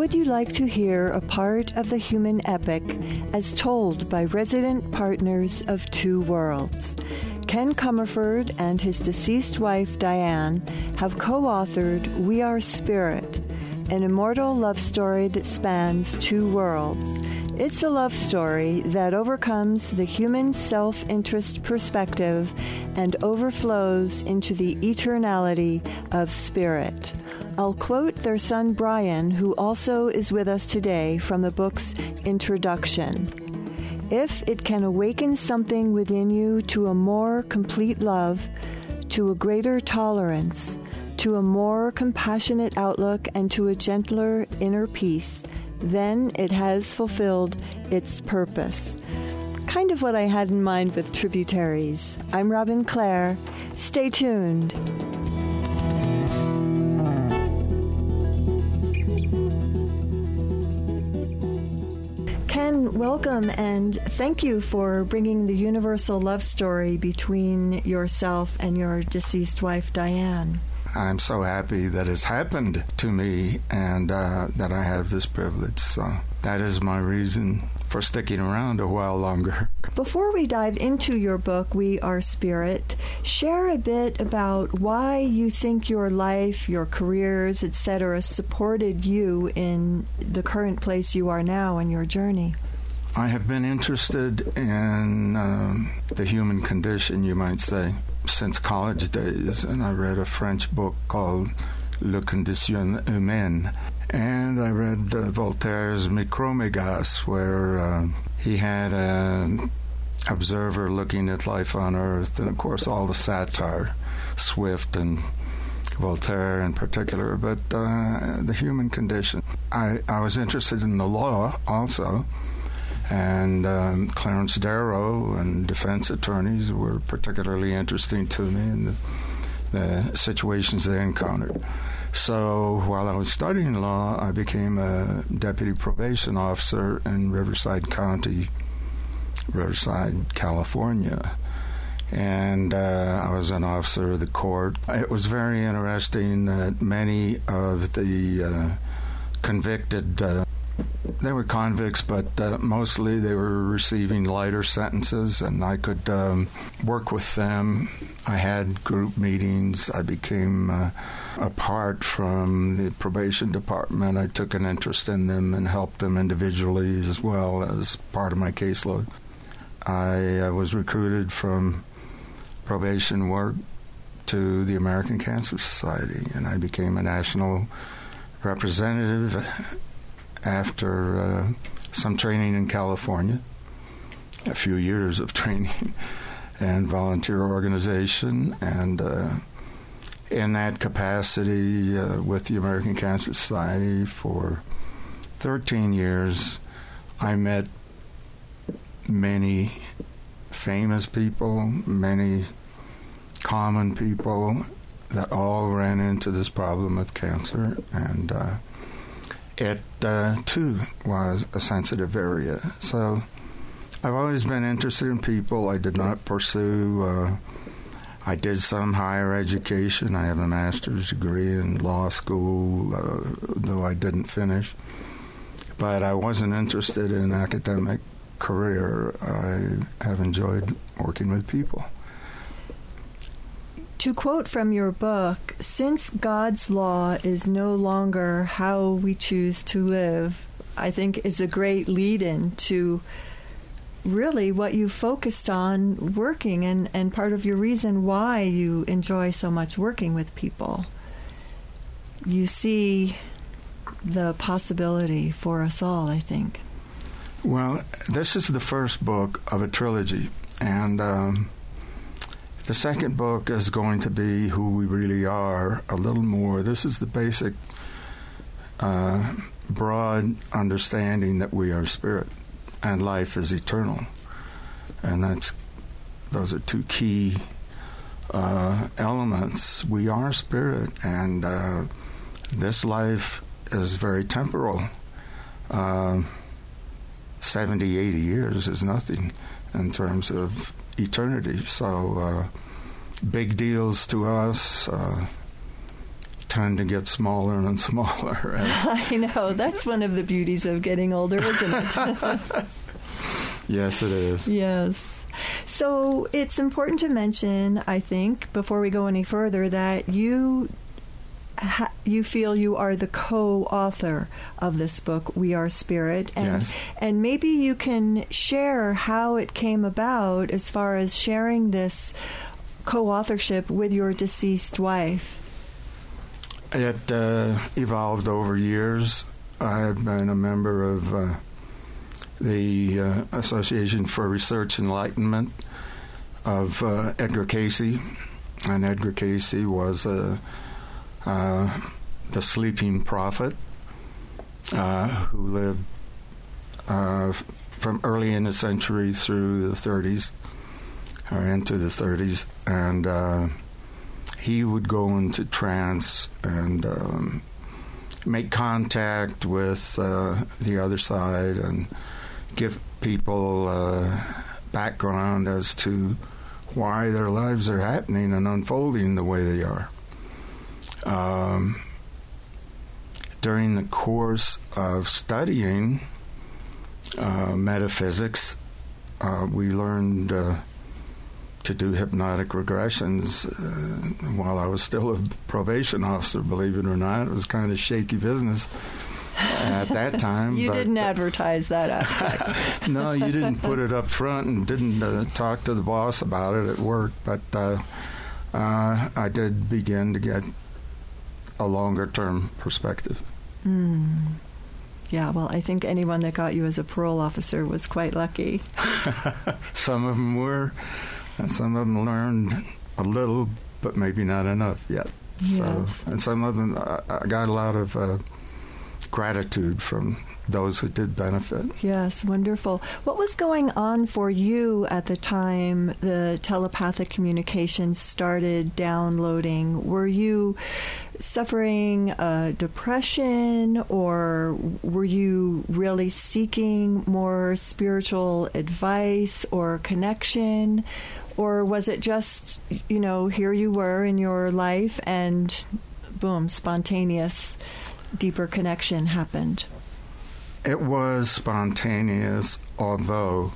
would you like to hear a part of the human epic as told by resident partners of Two Worlds? Ken Comerford and his deceased wife, Diane, have co-authored We Are Spirit, an immortal love story that spans two worlds. It's a love story that overcomes the human self-interest perspective and overflows into the eternality of spirit. I'll quote their son Brian, who also is with us today, from the book's introduction. If it can awaken something within you to a more complete love, to a greater tolerance, to a more compassionate outlook, and to a gentler inner peace, then it has fulfilled its purpose. Kind of what I had in mind with Tributaries. I'm Robin Clare. Stay tuned. Ken, welcome, and thank you for bringing the universal love story between yourself and your deceased wife, Diane. I'm so happy that it's happened to me and that I have this privilege. So that is my reason for sticking around a while longer. Before we dive into your book, We Are Spirit, share a bit about why you think your life, your careers, etc., supported you in the current place you are now in your journey. I have been interested in the human condition, you might say, since college days, and I read a French book called Le Condition Humaine, and I read Voltaire's Micromégas, where he had an observer looking at life on Earth, and of course all the satire, Swift and Voltaire in particular, but the human condition. I was interested in the law also, and Clarence Darrow and defense attorneys were particularly interesting to me in the situations they encountered. So while I was studying law, I became a deputy probation officer in Riverside County, Riverside, California. And I was an officer of the court. It was very interesting that many of the convicted they were convicts, but mostly they were receiving lighter sentences, and I could work with them. I had group meetings. I became apart from the probation department. I took an interest in them and helped them individually as well as part of my caseload. I was recruited from probation work to the American Cancer Society, and I became a national representative after some training in California, a few years of training and volunteer organization, and in that capacity with the American Cancer Society for 13 years, I met many famous people, many common people that all ran into this problem of cancer, and it, too, was a sensitive area. So I've always been interested in people. I did not pursue, I did some higher education. I have a master's degree in law school, though I didn't finish. But I wasn't interested in academic career. I have enjoyed working with people. To quote from your book, since God's law is no longer how we choose to live, I think is a great lead-in to really what you focused on working and part of your reason why you enjoy so much working with people. You see the possibility for us all, I think. Well, this is the first book of a trilogy, and the second book is going to be who we really are a little more. This is the basic broad understanding that we are spirit and life is eternal. And those are two key elements. We are spirit, and this life is very temporal. 70, 80 years is nothing in terms of eternity. So big deals to us, tend to get smaller and smaller. I know. That's one of the beauties of getting older, isn't it? Yes, it is. Yes. So it's important to mention, I think, before we go any further, that you feel you are the co-author of this book, We Are Spirit. And, yes. And maybe you can share how it came about as far as sharing this co-authorship with your deceased wife. It evolved over years. I've been a member of the Association for Research Enlightenment of Edgar Cayce, and Edgar Cayce was the sleeping prophet who lived from early in the century through the 30s, or into the 30s, and he would go into trance and make contact with the other side and give people background as to why their lives are happening and unfolding the way they are. During the course of studying metaphysics, we learned to do hypnotic regressions while I was still a probation officer, believe it or not. It was kind of shaky business at that time. You didn't advertise that aspect. No, you didn't put it up front and didn't talk to the boss about it at work. But I did begin to get a longer-term perspective. Yeah, well, I think anyone that got you as a parole officer was quite lucky. Some of them were, and some of them learned a little, but maybe not enough yet. Yes. So, and some of them, I got a lot of gratitude from those who did benefit. Yes, wonderful. What was going on for you at the time the telepathic communication started downloading? Were you suffering depression, or were you really seeking more spiritual advice or connection? Or was it just, here you were in your life and boom, spontaneous, deeper connection happened? It was spontaneous, although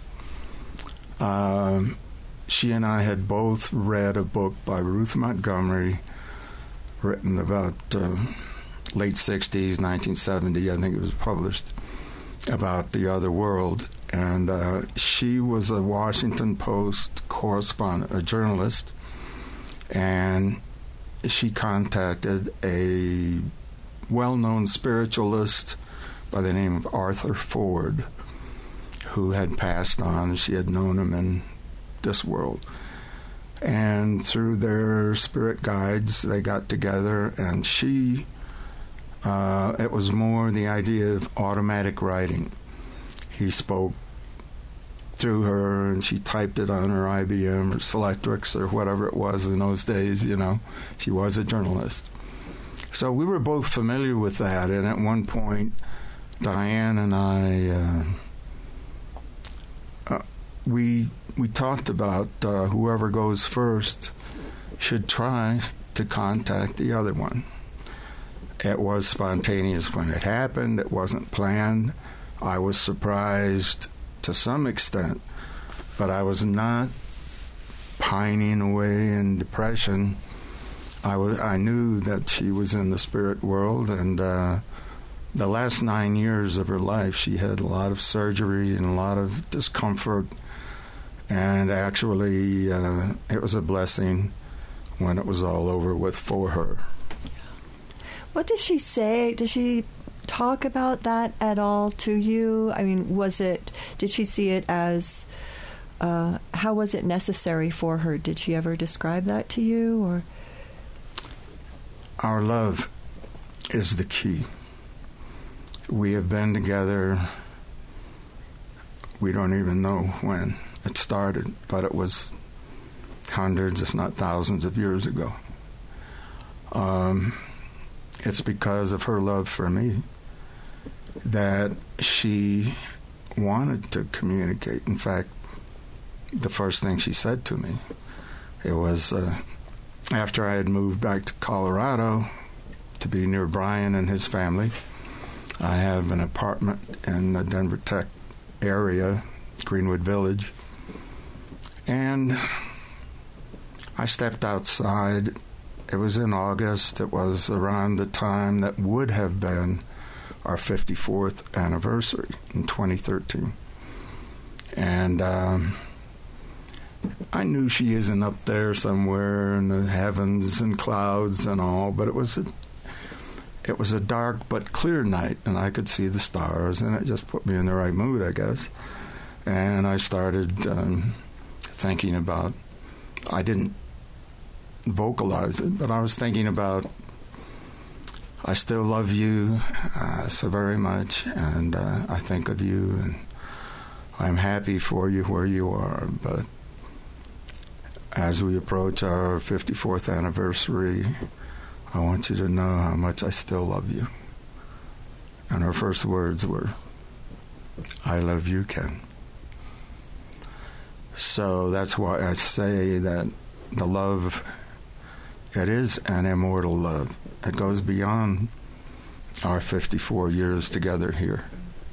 she and I had both read a book by Ruth Montgomery written about late 60s, 1970, I think it was published, about the other world. And she was a Washington Post correspondent, a journalist, and she contacted a well-known spiritualist by the name of Arthur Ford, who had passed on. She had known him in this world. And through their spirit guides, they got together, and it was more the idea of automatic writing. He spoke through her, and she typed it on her IBM or Selectrix or whatever it was in those days, She was a journalist. So we were both familiar with that, and at one point, Diane and I, we talked about whoever goes first should try to contact the other one. It was spontaneous when it happened. It wasn't planned. I was surprised to some extent, but I was not pining away in depression. I knew that she was in the spirit world, and the last 9 years of her life, she had a lot of surgery and a lot of discomfort, and actually it was a blessing when it was all over with for her. What does she say? Does she talk about that at all to you? I mean, did she see it as, how was it necessary for her? Did she ever describe that to you? Or our love is the key. We have been together, we don't even know when it started, but it was hundreds, if not thousands of years ago. It's because of her love for me that she wanted to communicate. In fact, the first thing she said to me, it was after I had moved back to Colorado to be near Brian and his family. I have an apartment in the Denver Tech area, Greenwood Village. And I stepped outside. It was in August. It was around the time that would have been our 54th anniversary in 2013. And I knew she isn't up there somewhere in the heavens and clouds and all, but it was a dark but clear night, and I could see the stars, and it just put me in the right mood, I guess. And I started thinking about, I didn't vocalize it, but I was thinking about, I still love you so very much, and I think of you, and I'm happy for you where you are, but as we approach our 54th anniversary, I want you to know how much I still love you. And her first words were, I love you, Ken. So that's why I say that the love, it is an immortal love. It goes beyond our 54 years together here.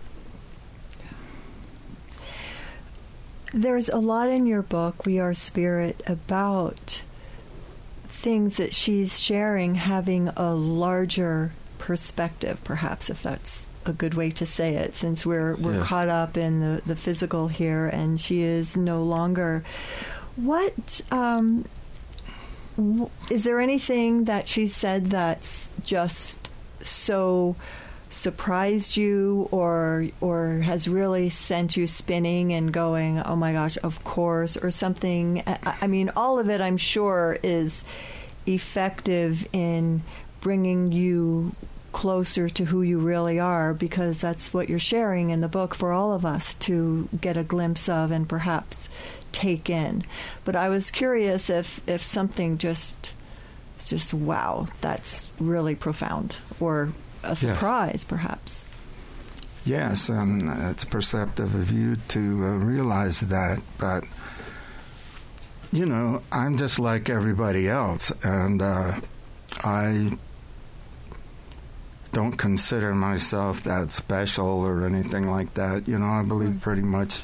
There's a lot in your book, We Are Spirit, about things that she's sharing having a larger perspective, perhaps, if that's a good way to say it, since we're yes. caught up in the physical here, and she is no longer. What is there anything that she said that's just so surprised you or has really sent you spinning and going, oh my gosh, of course, or something? I mean, all of it, I'm sure, is effective in bringing you closer to who you really are, because that's what you're sharing in the book for all of us to get a glimpse of and perhaps take in. But I was curious if something just wow, that's really profound, or a surprise, yes. perhaps. Yes, and it's perceptive of you to realize that, but you know, I'm just like everybody else, and I don't consider myself that special or anything like that. You know, I believe pretty much,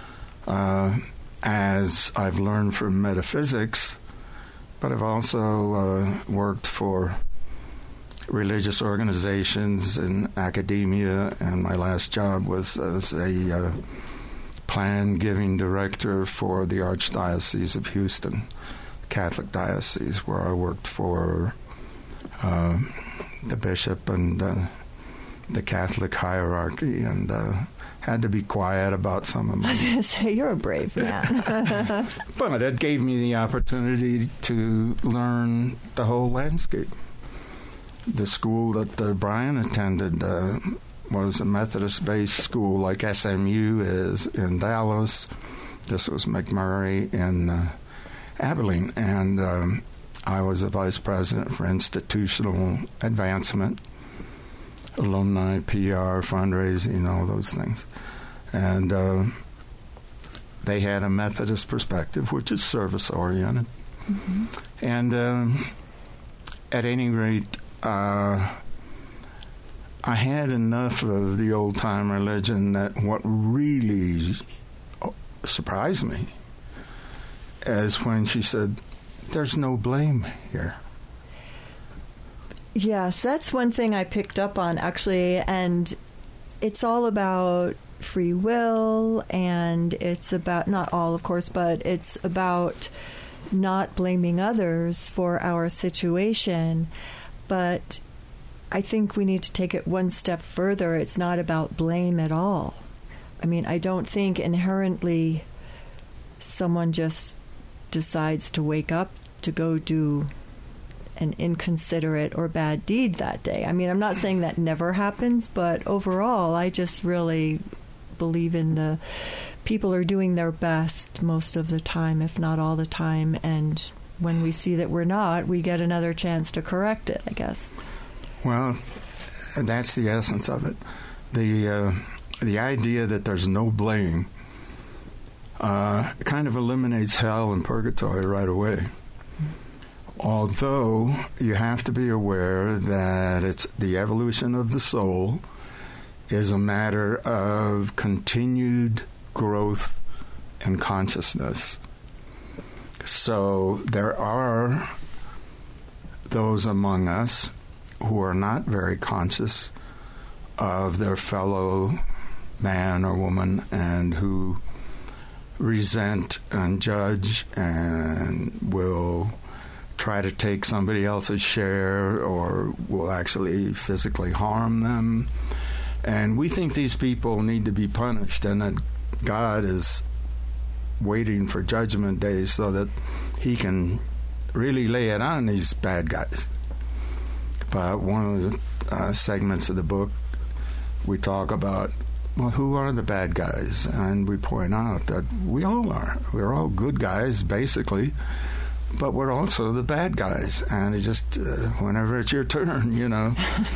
as I've learned from metaphysics, but I've also worked for religious organizations and academia, and my last job was as a plan giving director for the Archdiocese of Houston, Catholic diocese, where I worked for the bishop and the Catholic hierarchy, and had to be quiet about some of my... I was going to say, you're a brave man. But it gave me the opportunity to learn the whole landscape. The school that Brian attended was a Methodist-based school like SMU is in Dallas. This was McMurray in Abilene. And I was a vice president for institutional advancement, alumni, PR, fundraising, all those things. And they had a Methodist perspective, which is service-oriented. Mm-hmm. And at any rate, I had enough of the old-time religion that what really surprised me is when she said, there's no blame here. Yes, that's one thing I picked up on, actually, and it's all about free will, and it's about, not all, of course, but it's about not blaming others for our situation. But I think we need to take it one step further. It's not about blame at all. I mean, I don't think inherently someone just decides to wake up to go do an inconsiderate or bad deed that day. I mean, I'm not saying that never happens, but overall, I just really believe in the people are doing their best most of the time, if not all the time, and when we see that we're not, we get another chance to correct it, I guess. Well, that's the essence of it. The idea that there's no blame kind of eliminates hell and purgatory right away. Although you have to be aware that it's the evolution of the soul is a matter of continued growth in consciousness. So there are those among us who are not very conscious of their fellow man or woman and who resent and judge and will try to take somebody else's share or will actually physically harm them. And we think these people need to be punished and that God is waiting for Judgment Day so that he can really lay it on these bad guys. But one of the segments of the book, we talk about, well, who are the bad guys? And we point out that we all are. We're all good guys, basically, but we're also the bad guys. And it just, whenever it's your turn, you know.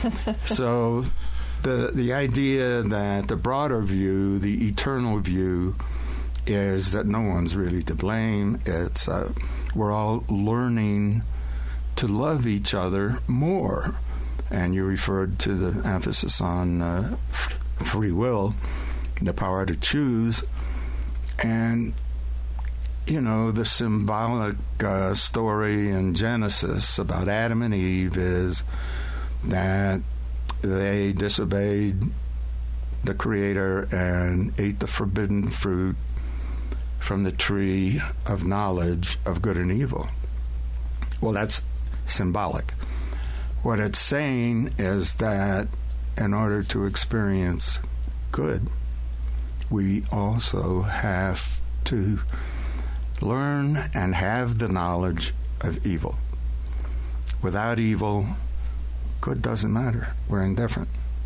So the idea that the broader view, the eternal view, is that no one's really to blame. It's we're all learning to love each other more. And you referred to the emphasis on free will, the power to choose. And, you know, the symbolic story in Genesis about Adam and Eve is that they disobeyed the Creator and ate the forbidden fruit from the tree of knowledge of good and evil. Well, that's symbolic. What it's saying is that in order to experience good, we also have to learn and have the knowledge of evil. Without evil, good doesn't matter. We're indifferent.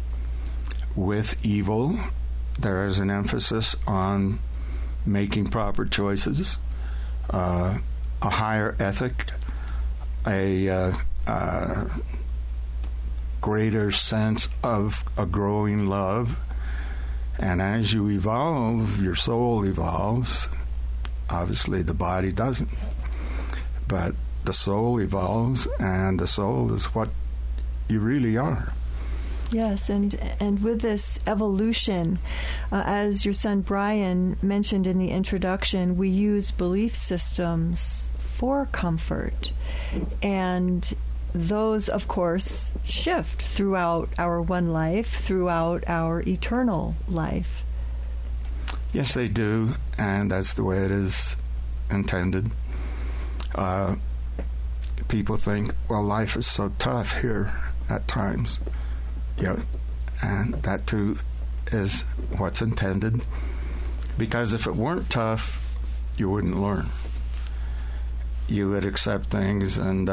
With evil, there is an emphasis on making proper choices, a higher ethic, a greater sense of a growing love. And as you evolve, your soul evolves. Obviously, the body doesn't. But the soul evolves, and the soul is what you really are. Yes, and with this evolution, as your son Brian mentioned in the introduction, we use belief systems for comfort. And those, of course, shift throughout our one life, throughout our eternal life. Yes, they do, and that's the way it is intended. People think, well, life is so tough here at times. Yeah, and that too is what's intended. Because if it weren't tough, you wouldn't learn. You would accept things and,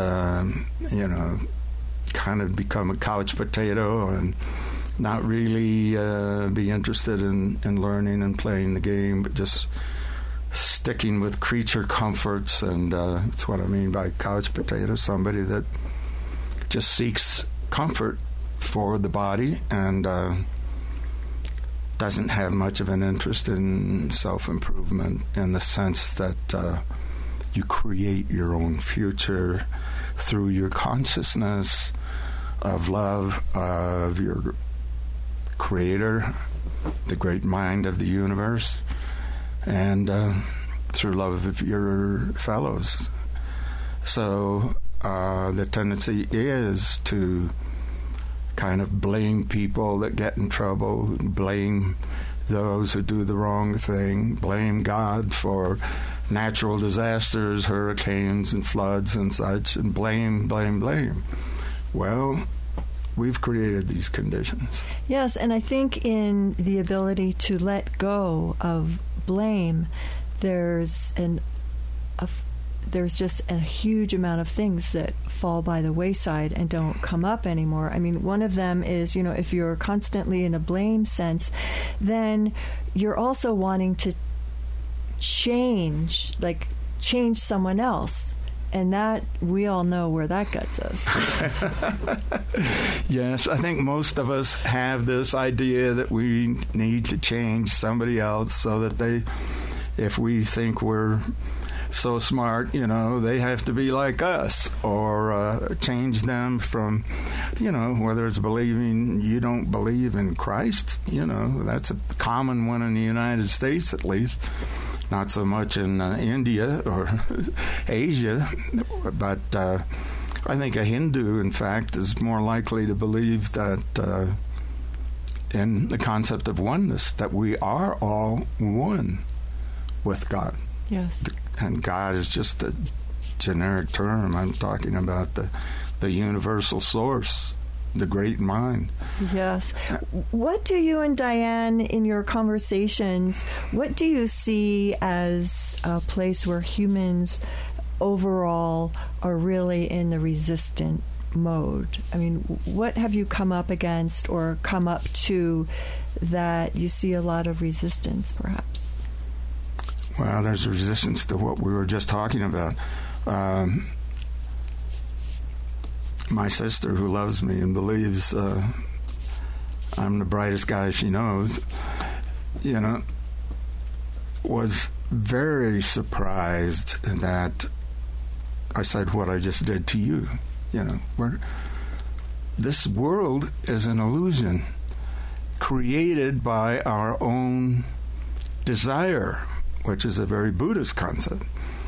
kind of become a couch potato and not really be interested in learning and playing the game, but just sticking with creature comforts. And that's what I mean by couch potato, somebody that just seeks comfort for the body and doesn't have much of an interest in self-improvement in the sense that you create your own future through your consciousness of love of your Creator, the great mind of the universe, and through love of your fellows. So the tendency is to kind of blame people that get in trouble, blame those who do the wrong thing, blame God for natural disasters, hurricanes and floods and such, and blame. Well, we've created these conditions. Yes, and I think in the ability to let go of blame, there's just a huge amount of things that fall by the wayside and don't come up anymore. I mean, one of them is, if you're constantly in a blame sense, then you're also wanting to change someone else. And that, we all know where that gets us. Yes, I think most of us have this idea that we need to change somebody else so that if we think we're so smart, they have to be like us, or change them from, whether it's believing you don't believe in Christ, that's a common one in the United States at least. Not so much in India or Asia, but I think a Hindu, in fact, is more likely to believe that in the concept of oneness, that we are all one with God. Yes. And God is just a generic term. I'm talking about the universal source, the great mind. Yes. What do you and Diane, in your conversations, what do you see as a place where humans overall are really in the resistant mode? I mean, what have you come up against or come up to that you see a lot of resistance, perhaps? Well, there's resistance to what we were just talking about. My sister, who loves me and believes I'm the brightest guy she knows, was very surprised that I said what I just did to you. This world is an illusion created by our own desire, which is a very Buddhist concept.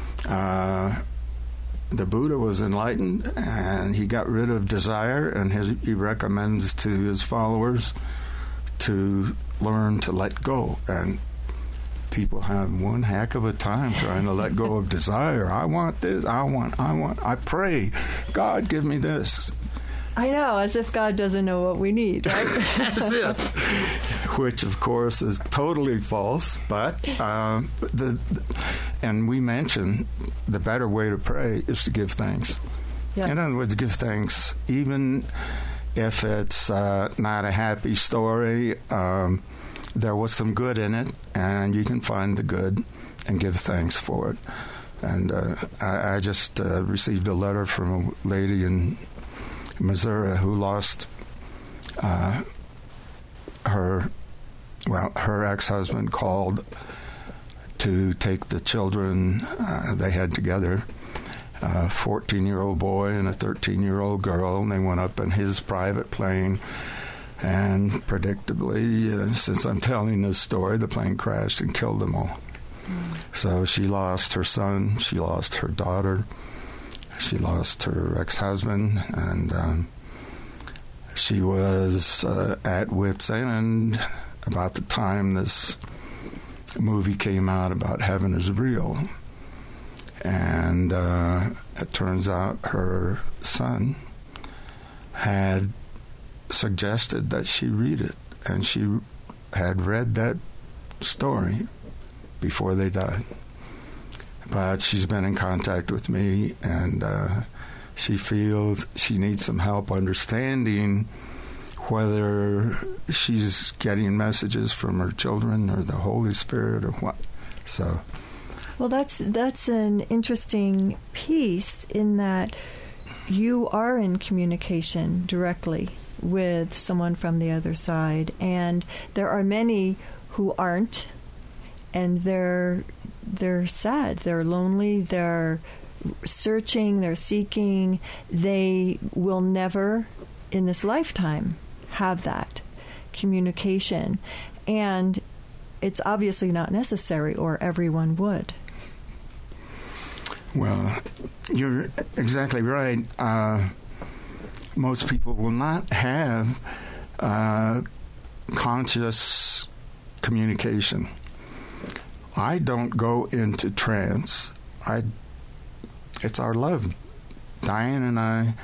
The Buddha was enlightened, and he got rid of desire, and he recommends to his followers to learn to let go. And people have one heck of a time trying to let go of desire. I want this. I want. I pray, God, give me this. I know, as if God doesn't know what we need, right? Which, of course, is totally false. But and we mentioned the better way to pray is to give thanks. Yeah. In other words, give thanks, even if it's not a happy story. There was some good in it, and you can find the good and give thanks for it. And I just received a letter from a lady in Missouri who lost her ex-husband called to take the children they had together, a 14-year-old boy and a 13-year-old girl, and they went up in his private plane. And predictably, since I'm telling this story, the plane crashed and killed them all. So she lost her son, she lost her daughter, she lost her ex-husband, and she was at wit's end about the time this movie came out about Heaven is Real. And it turns out her son had suggested that she read it, and she had read that story before they died. But she's been in contact with me, and she feels she needs some help understanding whether she's getting messages from her children or the Holy Spirit or what. So, well, that's an interesting piece in that you are in communication directly with someone from the other side, and there are many who aren't, and they're sad, they're lonely, they're searching, they're seeking. They will never in this lifetime have that communication, and it's obviously not necessary, or everyone would. Well, you're exactly right. Most people will not have conscious communication. I don't go into trance. It's our love. Diane and I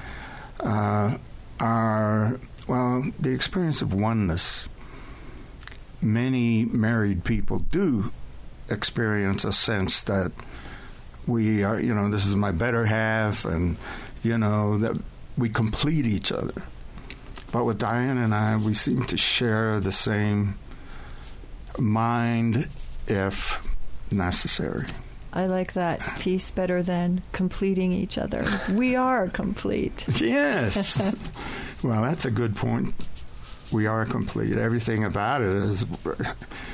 are, the experience of oneness. Many married people do experience a sense that we are, this is my better half, and, that we complete each other. But with Diane and I, we seem to share the same mind, if necessary. I like that piece better than completing each other. We are complete. Yes. Well, that's a good point. We are complete. Everything about it is,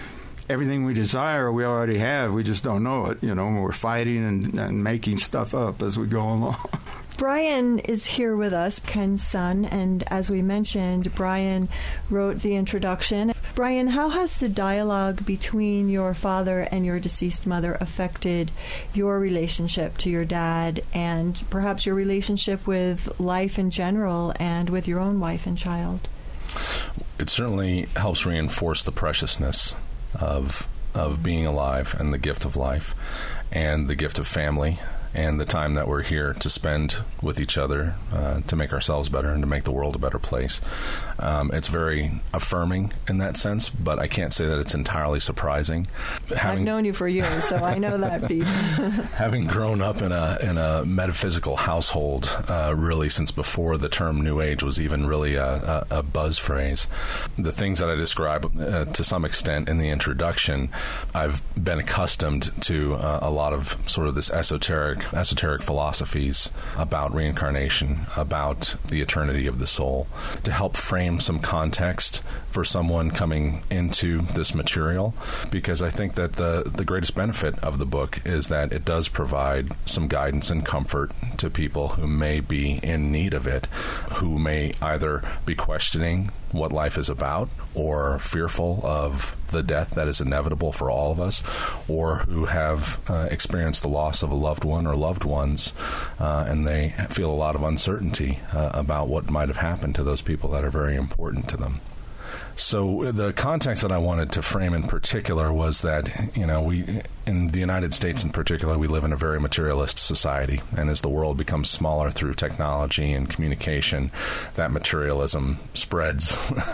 everything we desire, we already have. We just don't know it. We're fighting and making stuff up as we go along. Brian is here with us, Ken's son, and as we mentioned, Brian wrote the introduction. Brian, how has the dialogue between your father and your deceased mother affected your relationship to your dad and perhaps your relationship with life in general and with your own wife and child? It certainly helps reinforce the preciousness of being alive and the gift of life and the gift of family and the time that we're here to spend with each other to make ourselves better and to make the world a better place. It's very affirming in that sense, but I can't say that it's entirely surprising. I've known you for years, so I know that, Pete. Having grown up in a metaphysical household, really since before the term New Age was even really a buzz phrase, the things that I describe to some extent in the introduction, I've been accustomed to a lot of sort of this esoteric philosophies about reincarnation, about the eternity of the soul, to help frame some context for someone coming into this material, because I think that the greatest benefit of the book is that it does provide some guidance and comfort to people who may be in need of it, who may either be questioning what life is about or fearful of the death that is inevitable for all of us, or who have experienced the loss of a loved one or loved ones, and they feel a lot of uncertainty about what might have happened to those people that are very important to them. So the context that I wanted to frame in particular was that, we, in the United States in particular, we live in a very materialist society. And as the world becomes smaller through technology and communication, that materialism spreads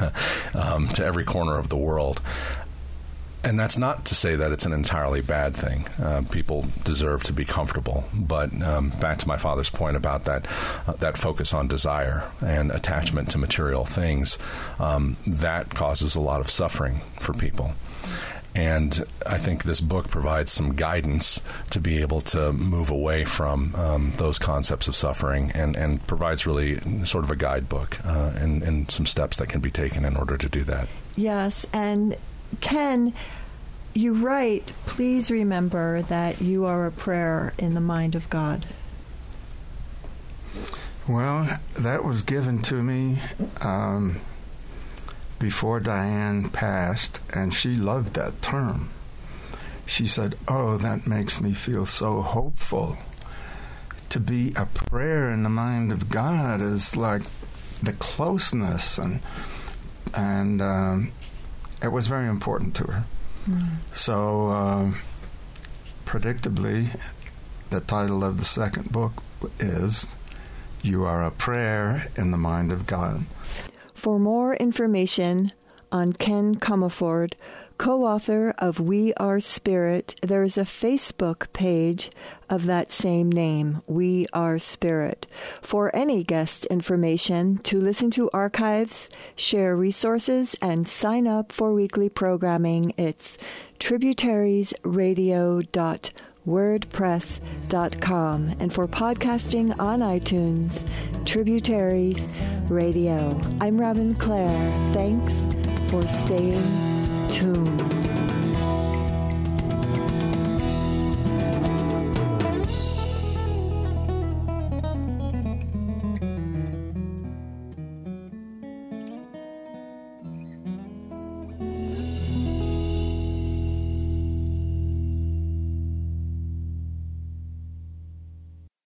to every corner of the world. And that's not to say that it's an entirely bad thing. People deserve to be comfortable. But back to my father's point about that focus on desire and attachment to material things, that causes a lot of suffering for people. And I think this book provides some guidance to be able to move away from those concepts of suffering and provides really sort of a guidebook and some steps that can be taken in order to do that. Yes, and Ken, you write, please remember that you are a prayer in the mind of God. Well, that was given to me before Diane passed, and she loved that term. She said, "Oh, that makes me feel so hopeful. To be a prayer in the mind of God is like the closeness," and it was very important to her. So, predictably, the title of the second book is You Are a Prayer in the Mind of God. For more information on Ken Comerford, co-author of We Are Spirit, there is a Facebook page of that same name, We Are Spirit. For any guest information, to listen to archives, share resources, and sign up for weekly programming, it's tributariesradio.wordpress.com. And for podcasting on iTunes, Tributaries Radio. I'm Robin Clare. Thanks for staying tuned.